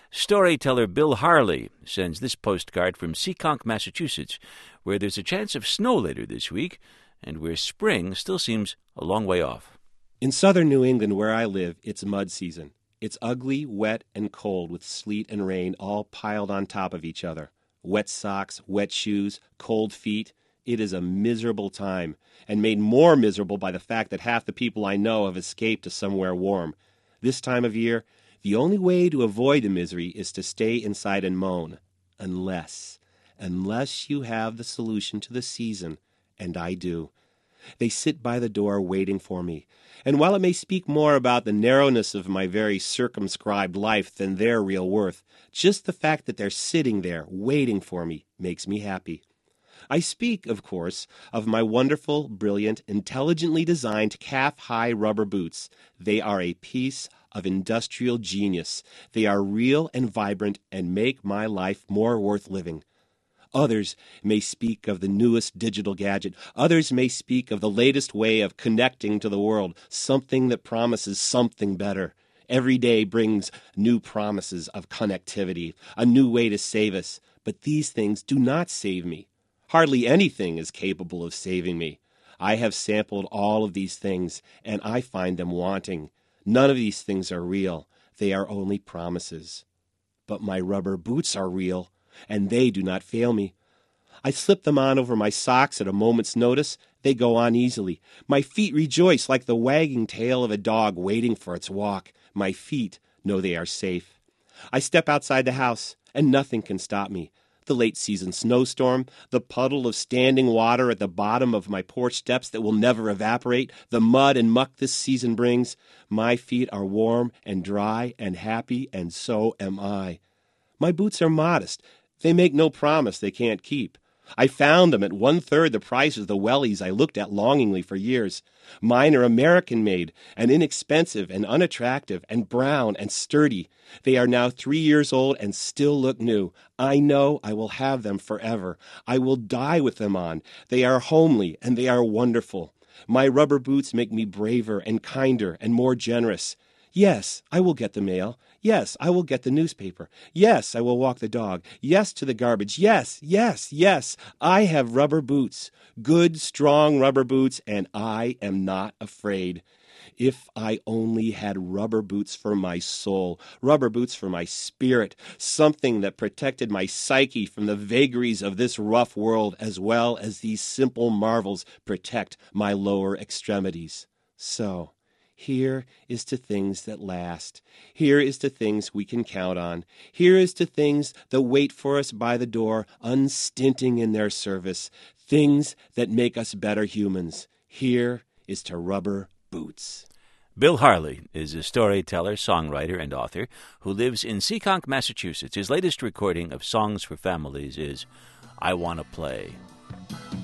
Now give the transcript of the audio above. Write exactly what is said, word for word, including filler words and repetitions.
Storyteller Bill Harley sends this postcard from Seekonk, Massachusetts, where there's a chance of snow later this week, and where spring still seems a long way off. In southern New England, where I live, it's mud season. It's ugly, wet, and cold with sleet and rain all piled on top of each other. Wet socks, wet shoes, cold feet. It is a miserable time, and made more miserable by the fact that half the people I know have escaped to somewhere warm. This time of year, the only way to avoid the misery is to stay inside and moan. Unless, unless you have the solution to the season, and I do. They sit by the door waiting for me, and while it may speak more about the narrowness of my very circumscribed life than their real worth, just the fact that they're sitting there waiting for me makes me happy. I speak, of course, of my wonderful, brilliant, intelligently designed calf-high rubber boots. They are a piece of industrial genius. They are real and vibrant and make my life more worth living. Others may speak of the newest digital gadget. Others may speak of the latest way of connecting to the world, something that promises something better. Every day brings new promises of connectivity, a new way to save us. But these things do not save me. Hardly anything is capable of saving me. I have sampled all of these things, and I find them wanting. None of these things are real. They are only promises. But my rubber boots are real, and they do not fail me. I slip them on over my socks at a moment's notice. They go on easily. My feet rejoice like the wagging tail of a dog waiting for its walk. My feet know they are safe. I step outside the house, and nothing can stop me. The late-season snowstorm, the puddle of standing water at the bottom of my porch steps that will never evaporate, the mud and muck this season brings. My feet are warm and dry and happy, and so am I. My boots are modest. They make no promise they can't keep. I found them at one-third the price of the wellies I looked at longingly for years. Mine are American-made and inexpensive and unattractive and brown and sturdy. They are now three years old and still look new. I know I will have them forever. I will die with them on. They are homely and they are wonderful. My rubber boots make me braver and kinder and more generous. Yes, I will get the mail. Yes, I will get the newspaper. Yes, I will walk the dog. Yes, to the garbage. Yes, yes, yes. I have rubber boots, good, strong rubber boots, and I am not afraid. If I only had rubber boots for my soul, rubber boots for my spirit, something that protected my psyche from the vagaries of this rough world as well as these simple marvels protect my lower extremities. So, here is to things that last. Here is to things we can count on. Here is to things that wait for us by the door, unstinting in their service. Things that make us better humans. Here is to rubber boots. Bill Harley is a storyteller, songwriter, and author who lives in Seekonk, Massachusetts. His latest recording of Songs for Families is I Wanna Play.